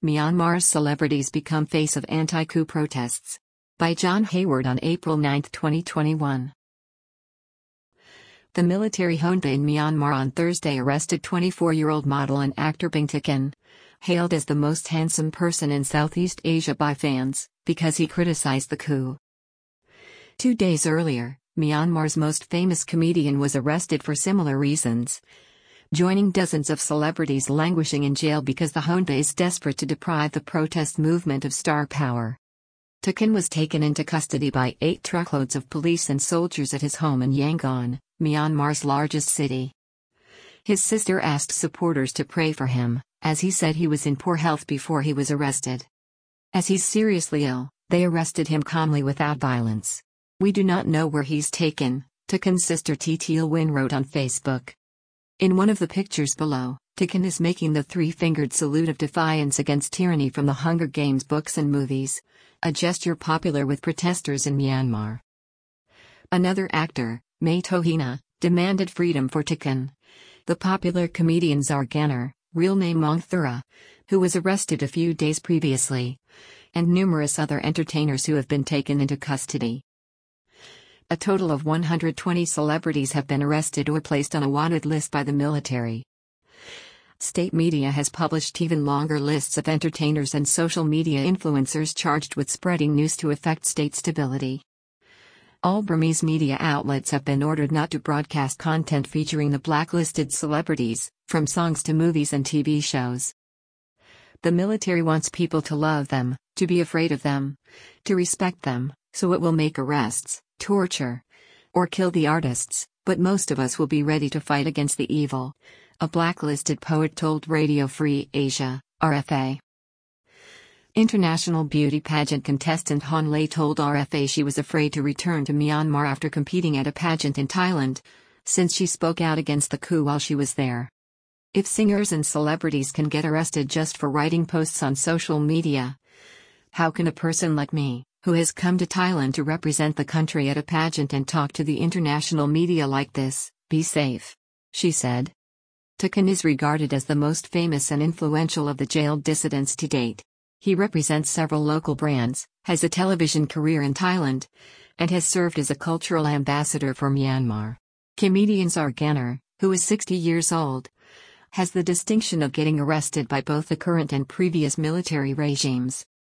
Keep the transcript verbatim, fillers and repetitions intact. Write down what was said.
Myanmar's celebrities become face of anti-coup protests. By John Hayward on April ninth twenty twenty-one. The military junta in Myanmar on Thursday arrested twenty-four-year-old model and actor Bing Tikin, hailed as the most handsome person in Southeast Asia by fans, because he criticized the coup. Two days earlier, Myanmar's most famous comedian was arrested for similar reasons, joining dozens of celebrities languishing in jail because the junta is desperate to deprive the protest movement of star power. Tikin was taken into custody by eight truckloads of police and soldiers at his home in Yangon, Myanmar's largest city. His sister asked supporters to pray for him, as he said he was in poor health before he was arrested. As he's seriously ill, they arrested him calmly without violence. We do not know where he's taken, Tikin's sister Teal Win wrote on Facebook. In one of the pictures below, Tikin is making the three-fingered salute of defiance against tyranny from the Hunger Games books and movies, a gesture popular with protesters in Myanmar. Another actor, May Tohina, demanded freedom for Tikin. The popular comedian Zarganer, real name Mongthura, who was arrested a few days previously, and numerous other entertainers who have been taken into custody. A total of one hundred twenty celebrities have been arrested or placed on a wanted list by the military. State media has published even longer lists of entertainers and social media influencers charged with spreading news to affect state stability. All Burmese media outlets have been ordered not to broadcast content featuring the blacklisted celebrities, from songs to movies and T V shows. The military wants people to love them, to be afraid of them, to respect them, so it will make arrests, torture, or kill the artists, but most of us will be ready to fight against the evil, a blacklisted poet told Radio Free Asia, R F A. International beauty pageant contestant Han Lei told R F A she was afraid to return to Myanmar after competing at a pageant in Thailand, since she spoke out against the coup while she was there. If singers and celebrities can get arrested just for writing posts on social media, how can a person like me, who has come to Thailand to represent the country at a pageant and talk to the international media like this, be safe? She said. Tikin is regarded as the most famous and influential of the jailed dissidents to date. He represents several local brands, has a television career in Thailand, and has served as a cultural ambassador for Myanmar. Comedian Zarganer, who is sixty years old, has the distinction of getting arrested by both the current and previous military regimes.